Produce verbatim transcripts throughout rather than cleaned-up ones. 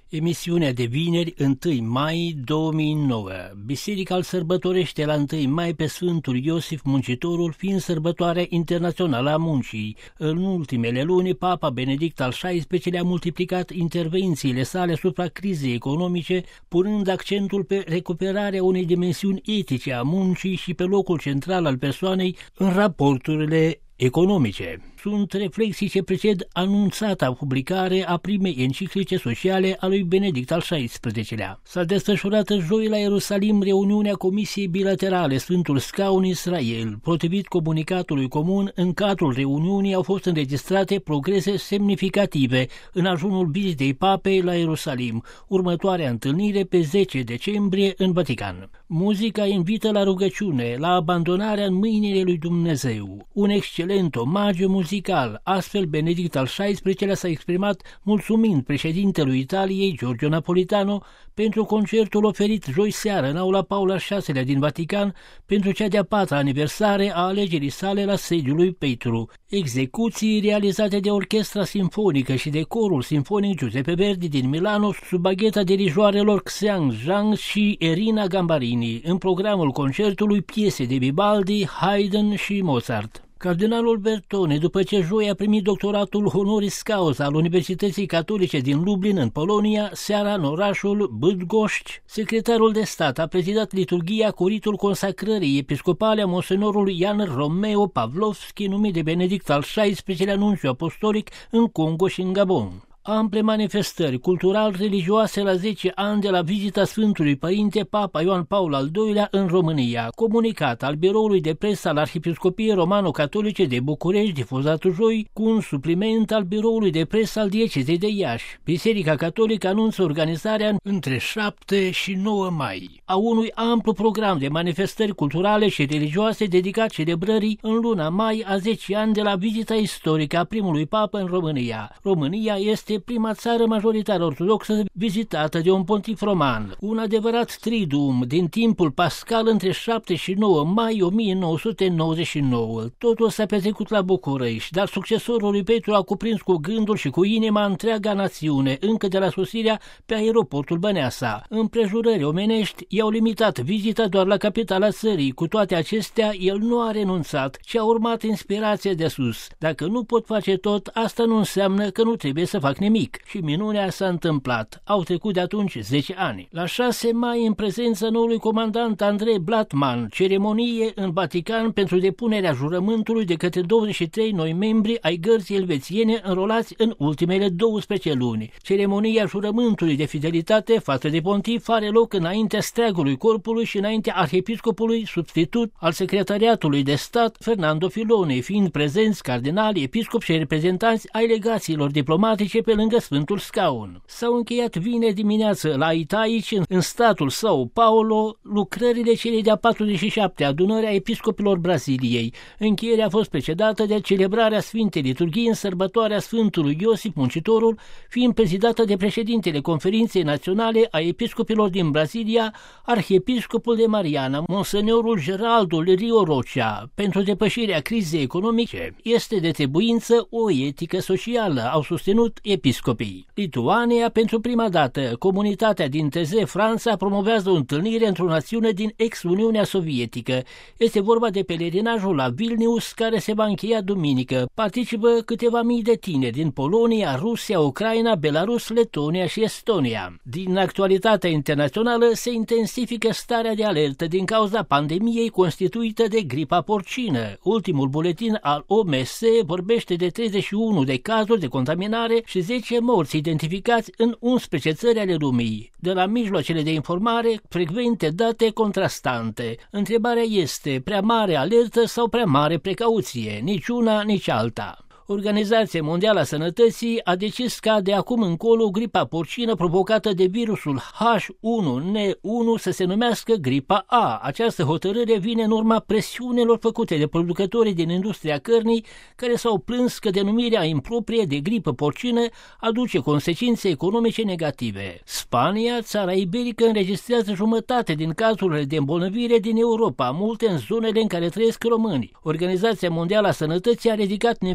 Emisiunea de vineri, întâi mai două mii nouă. Biserica îl sărbătorește la întâi mai pe Sfântul Iosif Muncitorul, fiind sărbătoarea internațională a muncii. În ultimele luni, Papa Benedict al șaisprezecelea-lea a multiplicat intervențiile sale asupra crizei economice, punând accentul pe recuperarea unei dimensiuni etice a muncii și pe locul central al persoanei în raporturile economice. Sunt reflexii ce preced anunțata publicare a primei enciclice sociale a lui Benedict al șaisprezecelea-lea. S-a desfășurat joi la Ierusalim reuniunea Comisiei Bilaterale Sfântul Scaun Israel. Potrivit comunicatului comun, în cadrul reuniunii au fost înregistrate progrese semnificative în ajunul vizitei Papei la Ierusalim, următoarea întâlnire pe zece decembrie în Vatican. Muzica invită la rugăciune, la abandonarea în mâinile lui Dumnezeu. Un excelent omagiu muzical. Astfel, Benedict al șaisprezecelea-lea s-a exprimat mulțumind președintelui Italiei, Giorgio Napolitano, pentru concertul oferit joi seară în aula Paul al șaselea din Vatican pentru cea de-a patra aniversare a alegerii sale la sediul lui Petru. Execuții realizate de Orchestra Sinfonică și de Corul Sinfonic Giuseppe Verdi din Milano sub bagheta dirijoarelor Xiang Zhang și Erina Gambarini. În programul concertului piese de Vivaldi, Haydn și Mozart. Cardinalul Bertone, după ce joi a primit doctoratul honoris causa al Universității Catolice din Lublin, în Polonia, seara în orașul Bydgoszcz, secretarul de stat a prezidat liturghia cu ritul consacrării episcopale a monsenorului Jan Romeo Pavlovski, numit de Benedict al șaisprezecelea-lea nunciu apostolic în Congo și în Gabon. Ample manifestări cultural-religioase la zece ani de la vizita Sfântului Părinte Papa Ioan Paul al doilea în România. Comunicat al biroului de presă al Arhiepiscopiei Romano-Catolice de București, difuzat joi, cu un supliment al biroului de presă al diecezei de Iași. Biserica Catolică anunță organizarea între șapte și nouă mai a unui amplu program de manifestări culturale și religioase dedicat celebrării în luna mai a zece ani de la vizita istorică a primului papă în România. România este prima țară majoritară ortodoxă vizitată de un pontif roman. Un adevărat triduum din timpul pascal între șapte și nouă mai o mie nouă sute nouăzeci și nouă. Totul s-a petrecut la București, dar succesorul lui Petru a cuprins cu gândul și cu inima întreaga națiune, încă de la sosirea pe aeroportul Băneasa. Împrejurări omenești i-au limitat vizita doar la capitala țării. Cu toate acestea, el nu a renunțat, ci a urmat inspirația de sus. Dacă nu pot face tot, asta nu înseamnă că nu trebuie să fac nimic. Și minunea s-a întâmplat. Au trecut de atunci zece ani. La șase mai, în prezența noului comandant Andrei Blatman, ceremonie în Vatican pentru depunerea jurământului de către douăzeci și trei noi membri ai gărzii elvețiene înrolați în ultimele douăsprezece luni. Ceremonia jurământului de fidelitate față de pontif are loc înaintea steagului corpului și înaintea arhiepiscopului substitut al secretariatului de stat Fernando Filoni, fiind prezenți cardinali, episcopi și reprezentanți ai legațiilor diplomatice pe lângă Sfântul Scaun. S-au încheiat vineri dimineață la Itaici, în statul São Paulo, lucrările celei de-a patruzeci și șaptea adunări a episcopilor Braziliei. Încheierea a fost precedată de celebrarea Sfintei Liturghii în sărbătoarea Sfântului Iosif Muncitorul, fiind prezidată de președintele Conferinței Naționale a Episcopilor din Brazilia, arhiepiscopul de Mariana, monsenorul Geraldo Rio Rocha. Pentru depășirea crizei economice este de trebuință o etică socială, au susținut episcopii. Lituania, pentru prima dată, comunitatea din T Z, Franța, promovează o întâlnire într-o națiune din ex-Uniunea Sovietică. Este vorba de pelerinajul la Vilnius, care se va încheia duminică. Participă câteva mii de tineri din Polonia, Rusia, Ucraina, Belarus, Letonia și Estonia. Din actualitatea internațională se intensifică starea de alertă din cauza pandemiei constituită de gripa porcină. Ultimul buletin al O M S vorbește de treizeci și unu de cazuri de contaminare și zece morți identificați în unsprezece țări ale lumii. De la mijloacele de informare, frecvente date contrastante. Întrebarea este: prea mare alertă sau prea mare precauție? Nici una, nici alta. Organizația Mondială a Sănătății a decis ca de acum încolo gripa porcină provocată de virusul H unu N unu să se numească gripa A. Această hotărâre vine în urma presiunilor făcute de producătorii din industria cărnii, care s-au plâns că denumirea improprie de gripă porcină aduce consecințe economice negative. Spania, țara iberică, înregistrează jumătate din cazurile de îmbolnăvire din Europa, multe în zonele în care trăiesc români. Organizația Mondială a Sănătății a ridicat nivelul de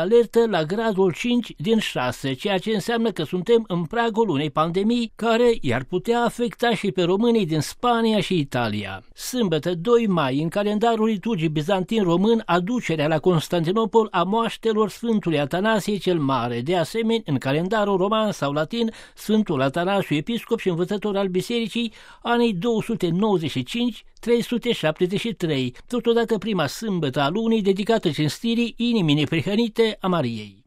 alertă la gradul cinci din șase, ceea ce înseamnă că suntem în pragul unei pandemii care i-ar putea afecta și pe românii din Spania și Italia. Sâmbătă doi mai, în calendarul liturgic bizantin român, aducerea la Constantinopol a moaștelor Sfântului Atanasie cel Mare. De asemenea, în calendarul roman sau latin, Sfântul Atanasiu, episcop și învățător al bisericii, anii două sute nouăzeci și cinci - trei sute șaptezeci și trei, totodată prima sâmbătă a lunii dedicată cinstirii inimii neprihănite a Mariei.